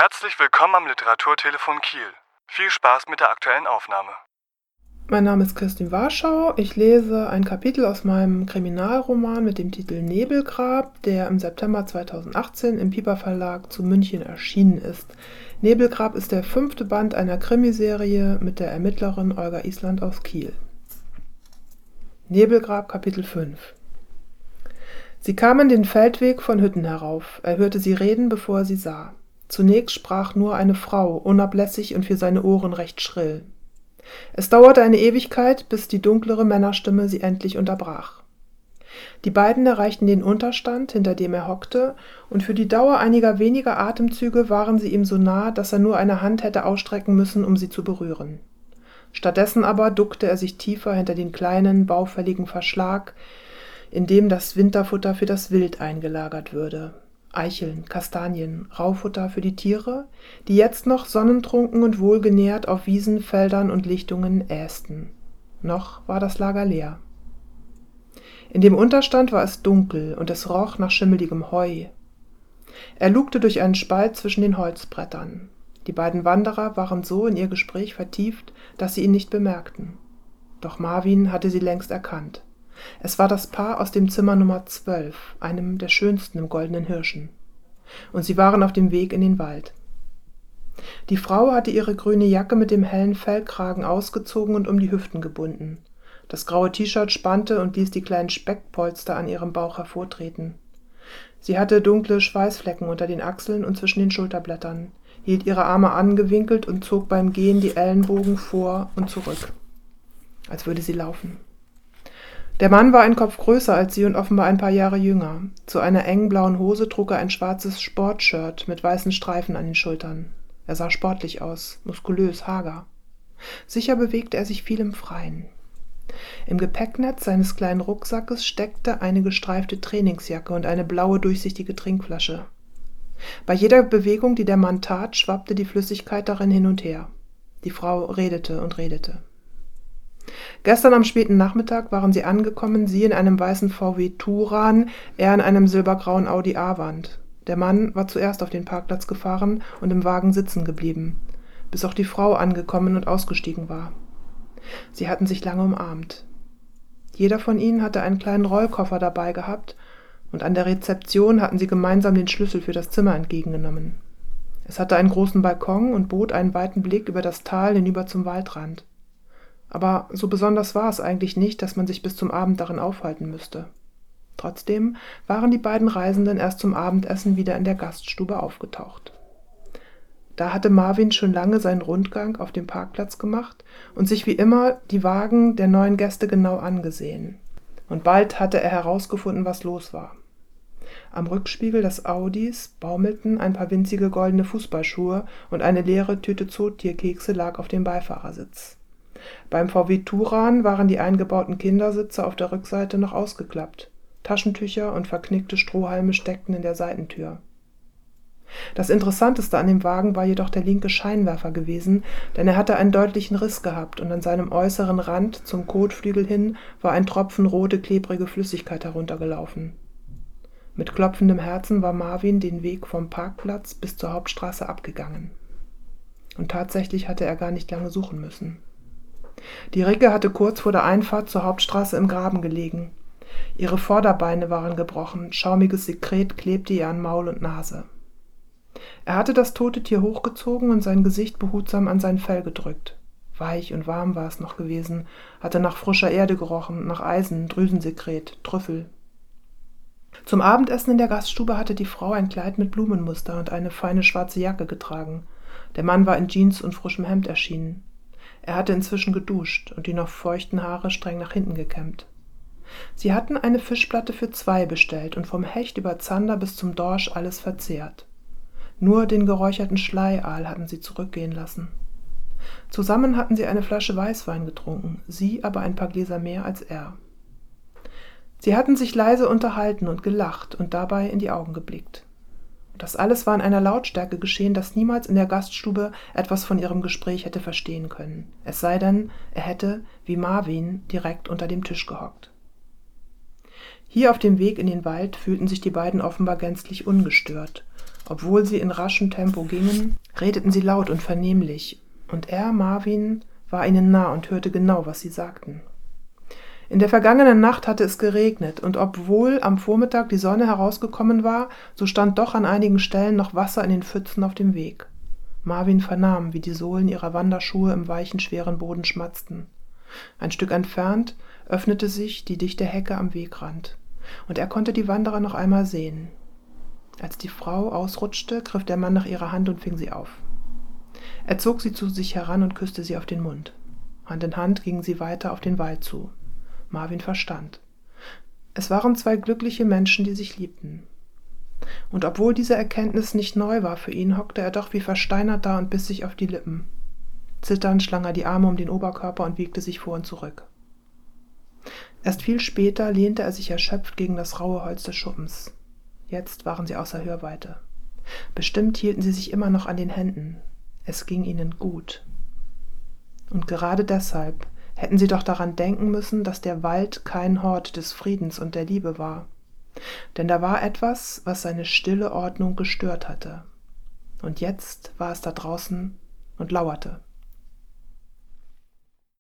Herzlich willkommen am Literaturtelefon Kiel. Viel Spaß mit der aktuellen Aufnahme. Mein Name ist Kirstin Warschau. Ich lese ein Kapitel aus meinem Kriminalroman mit dem Titel Nebelgrab, der im September 2018 im Piper Verlag zu München erschienen ist. Nebelgrab ist der 5. Band einer Krimiserie mit der Ermittlerin Olga Island aus Kiel. Nebelgrab Kapitel 5. Sie kamen den Feldweg von Hütten herauf. Er hörte sie reden, bevor er sie sah. Zunächst sprach nur eine Frau, unablässig und für seine Ohren recht schrill. Es dauerte eine Ewigkeit, bis die dunklere Männerstimme sie endlich unterbrach. Die beiden erreichten den Unterstand, hinter dem er hockte, und für die Dauer einiger weniger Atemzüge waren sie ihm so nah, dass er nur eine Hand hätte ausstrecken müssen, um sie zu berühren. Stattdessen aber duckte er sich tiefer hinter den kleinen, baufälligen Verschlag, in dem das Winterfutter für das Wild eingelagert würde. Eicheln, Kastanien, Raufutter für die Tiere, die jetzt noch sonnentrunken und wohlgenährt auf Wiesen, Feldern und Lichtungen ästen. Noch war das Lager leer. In dem Unterstand war es dunkel und es roch nach schimmeligem Heu. Er lugte durch einen Spalt zwischen den Holzbrettern. Die beiden Wanderer waren so in ihr Gespräch vertieft, dass sie ihn nicht bemerkten. Doch Marvin hatte sie längst erkannt. Es war das Paar aus dem Zimmer Nummer 12, einem der schönsten im Goldenen Hirschen. Und sie waren auf dem Weg in den Wald. Die Frau hatte ihre grüne Jacke mit dem hellen Fellkragen ausgezogen und um die Hüften gebunden. Das graue T-Shirt spannte und ließ die kleinen Speckpolster an ihrem Bauch hervortreten. Sie hatte dunkle Schweißflecken unter den Achseln und zwischen den Schulterblättern, hielt ihre Arme angewinkelt und zog beim Gehen die Ellenbogen vor und zurück, als würde sie laufen. Der Mann war ein Kopf größer als sie und offenbar ein paar Jahre jünger. Zu einer engen blauen Hose trug er ein schwarzes Sportshirt mit weißen Streifen an den Schultern. Er sah sportlich aus, muskulös, hager. Sicher bewegte er sich viel im Freien. Im Gepäcknetz seines kleinen Rucksackes steckte eine gestreifte Trainingsjacke und eine blaue, durchsichtige Trinkflasche. Bei jeder Bewegung, die der Mann tat, schwappte die Flüssigkeit darin hin und her. Die Frau redete und redete. Gestern am späten Nachmittag waren sie angekommen, sie in einem weißen VW Touran, er in einem silbergrauen Audi Avant. Der Mann war zuerst auf den Parkplatz gefahren und im Wagen sitzen geblieben, bis auch die Frau angekommen und ausgestiegen war. Sie hatten sich lange umarmt. Jeder von ihnen hatte einen kleinen Rollkoffer dabei gehabt, und an der Rezeption hatten sie gemeinsam den Schlüssel für das Zimmer entgegengenommen. Es hatte einen großen Balkon und bot einen weiten Blick über das Tal hinüber zum Waldrand. Aber so besonders war es eigentlich nicht, dass man sich bis zum Abend darin aufhalten müsste. Trotzdem waren die beiden Reisenden erst zum Abendessen wieder in der Gaststube aufgetaucht. Da hatte Marvin schon lange seinen Rundgang auf dem Parkplatz gemacht und sich wie immer die Wagen der neuen Gäste genau angesehen. Und bald hatte er herausgefunden, was los war. Am Rückspiegel des Audis baumelten ein paar winzige goldene Fußballschuhe und eine leere Tüte Zootierkekse lag auf dem Beifahrersitz. Beim VW Touran waren die eingebauten Kindersitze auf der Rückseite noch ausgeklappt. Taschentücher und verknickte Strohhalme steckten in der Seitentür. Das Interessanteste an dem Wagen war jedoch der linke Scheinwerfer gewesen, denn er hatte einen deutlichen Riss gehabt und an seinem äußeren Rand zum Kotflügel hin war ein Tropfen rote, klebrige Flüssigkeit heruntergelaufen. Mit klopfendem Herzen war Marvin den Weg vom Parkplatz bis zur Hauptstraße abgegangen. Und tatsächlich hatte er gar nicht lange suchen müssen. Die Ricke hatte kurz vor der Einfahrt zur Hauptstraße im Graben gelegen. Ihre Vorderbeine waren gebrochen, schaumiges Sekret klebte ihr an Maul und Nase. Er hatte das tote Tier hochgezogen und sein Gesicht behutsam an sein Fell gedrückt. Weich und warm war es noch gewesen, hatte nach frischer Erde gerochen, nach Eisen, Drüsensekret, Trüffel. Zum Abendessen in der Gaststube hatte die Frau ein Kleid mit Blumenmuster und eine feine schwarze Jacke getragen. Der Mann war in Jeans und frischem Hemd erschienen. Er hatte inzwischen geduscht und die noch feuchten Haare streng nach hinten gekämmt. Sie hatten eine Fischplatte für 2 bestellt und vom Hecht über Zander bis zum Dorsch alles verzehrt. Nur den geräucherten Schleiaal hatten sie zurückgehen lassen. Zusammen hatten sie eine Flasche Weißwein getrunken, sie aber ein paar Gläser mehr als er. Sie hatten sich leise unterhalten und gelacht und dabei in die Augen geblickt. Das alles war in einer Lautstärke geschehen, dass niemals in der Gaststube etwas von ihrem Gespräch hätte verstehen können. Es sei denn, er hätte, wie Marvin, direkt unter dem Tisch gehockt. Hier auf dem Weg in den Wald fühlten sich die beiden offenbar gänzlich ungestört Obwohl sie in raschem Tempo gingen, redeten sie laut und vernehmlich, und er, Marvin, war ihnen nah und hörte genau, was sie sagten. In der vergangenen Nacht hatte es geregnet, und obwohl am Vormittag die Sonne herausgekommen war, so stand doch an einigen Stellen noch Wasser in den Pfützen auf dem Weg. Marvin vernahm, wie die Sohlen ihrer Wanderschuhe im weichen, schweren Boden schmatzten. Ein Stück entfernt öffnete sich die dichte Hecke am Wegrand, und er konnte die Wanderer noch einmal sehen. Als die Frau ausrutschte, griff der Mann nach ihrer Hand und fing sie auf. Er zog sie zu sich heran und küsste sie auf den Mund. Hand in Hand gingen sie weiter auf den Wald zu. Marvin verstand. Es waren zwei glückliche Menschen, die sich liebten. Und obwohl diese Erkenntnis nicht neu war für ihn, hockte er doch wie versteinert da und biss sich auf die Lippen. Zitternd schlang er die Arme um den Oberkörper und wiegte sich vor und zurück. Erst viel später lehnte er sich erschöpft gegen das raue Holz des Schuppens. Jetzt waren sie außer Hörweite. Bestimmt hielten sie sich immer noch an den Händen. Es ging ihnen gut. Und gerade deshalb hätten sie doch daran denken müssen, dass der Wald kein Hort des Friedens und der Liebe war. Denn da war etwas, was seine stille Ordnung gestört hatte. Und jetzt war es da draußen und lauerte.